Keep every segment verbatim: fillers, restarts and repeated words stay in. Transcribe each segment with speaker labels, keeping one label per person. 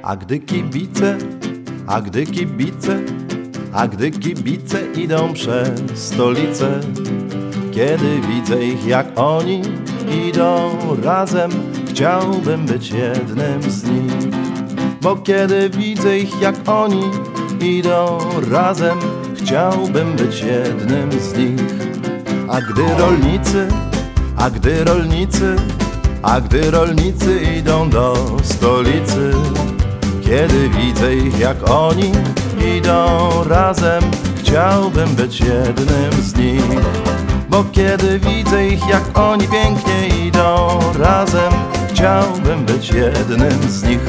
Speaker 1: A gdy kibice, a gdy kibice, a gdy kibice idą przez stolicę, kiedy widzę ich, jak oni idą razem, chciałbym być jednym z nich. Bo kiedy widzę ich, jak oni idą razem, chciałbym być jednym z nich. A gdy rolnicy, a gdy rolnicy, a gdy rolnicy idą do stolicy, kiedy widzę ich, jak oni idą razem, chciałbym być jednym z nich. Bo kiedy widzę ich, jak oni pięknie idą razem, chciałbym być jednym z nich.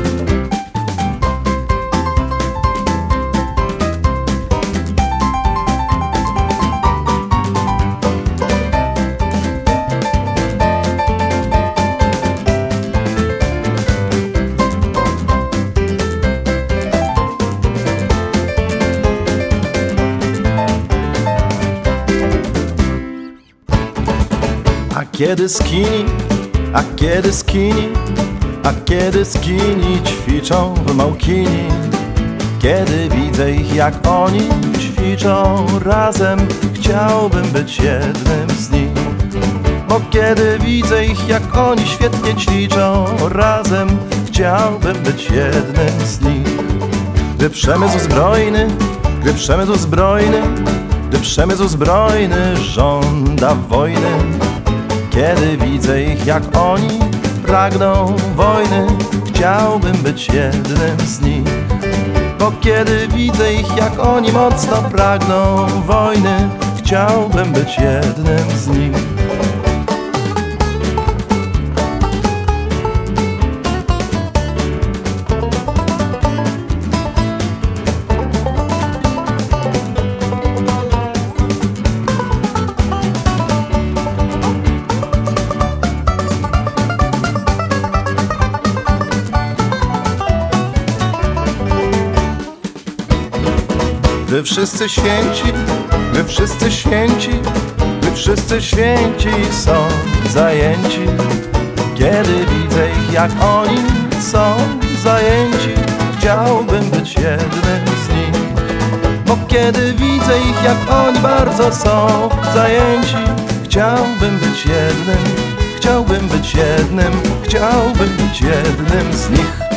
Speaker 1: A kiedy skini, a kiedy skini, a kiedy skini ćwiczą w małkini, kiedy widzę ich, jak oni ćwiczą razem, chciałbym być jednym z nich. Bo kiedy widzę ich, jak oni świetnie ćwiczą razem, chciałbym być jednym z nich. Gdy przemysł zbrojny, gdy przemysł zbrojny, gdy przemysł zbrojny żąda wojny, kiedy widzę ich, jak oni pragną wojny, chciałbym być jednym z nich. Bo kiedy widzę ich, jak oni mocno pragną wojny, chciałbym być jednym z nich. Gdy wszyscy święci, gdy wszyscy święci, gdy wszyscy święci są zajęci, kiedy widzę ich, jak oni są zajęci, chciałbym być jednym z nich. Bo kiedy widzę ich, jak oni bardzo są zajęci, chciałbym być jednym, chciałbym być jednym, chciałbym być jednym z nich.